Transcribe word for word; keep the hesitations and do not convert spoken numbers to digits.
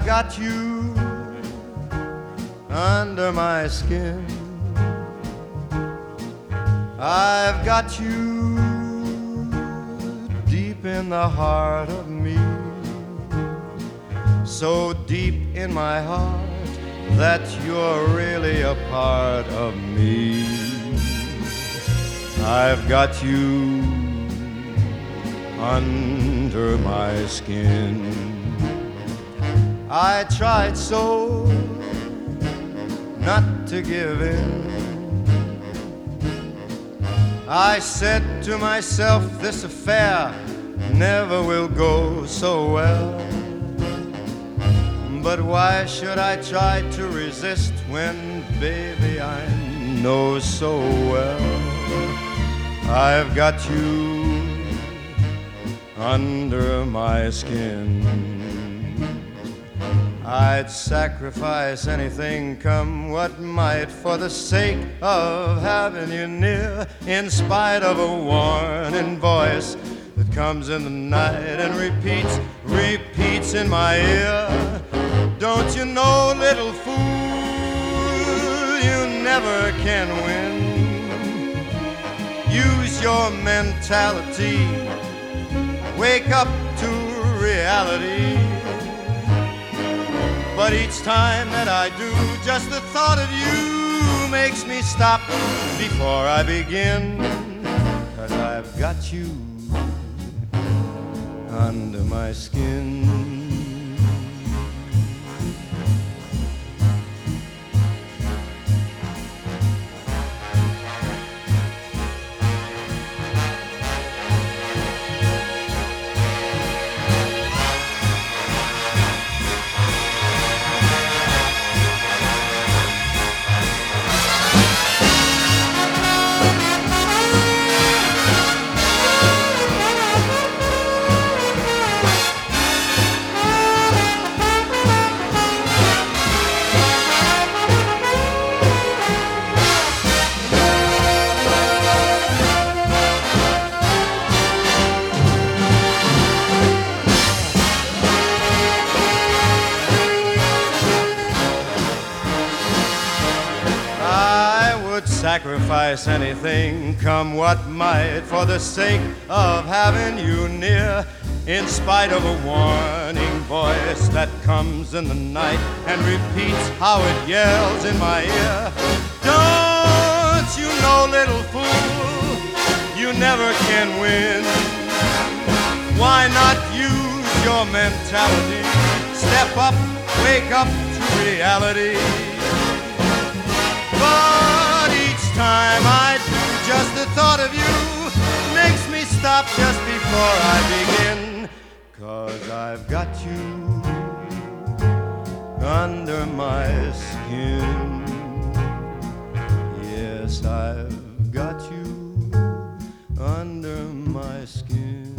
I've got you under my skin. I've got you deep in the heart of me, so deep in my heart that you're really a part of me. I've got you under my skin. I tried so not to give in. I said to myself, this affair never will go so well. But why should I try to resist when, baby, I know so well I've got you under my skin. I'd sacrifice anything, come what might, for the sake of having you near, in spite of a warning voice that comes in the night and repeats, repeats in my ear. Don't you know, little fool, you never can win. Use your mentality, wake up to reality. But each time that I do, just the thought of you makes me stop before I begin. 'Cause I've got you under my skin. Sacrifice anything, come what might, for the sake of having you near, in spite of a warning voice that comes in the night and repeats how it yells in my ear. Don't you know, little fool, you never can win. Why not use your mentality? Step up, wake up to reality. But each time I do, just the thought of you makes me stop just before I begin. 'Cause I've got you under my skin. Yes, I've got you under my skin.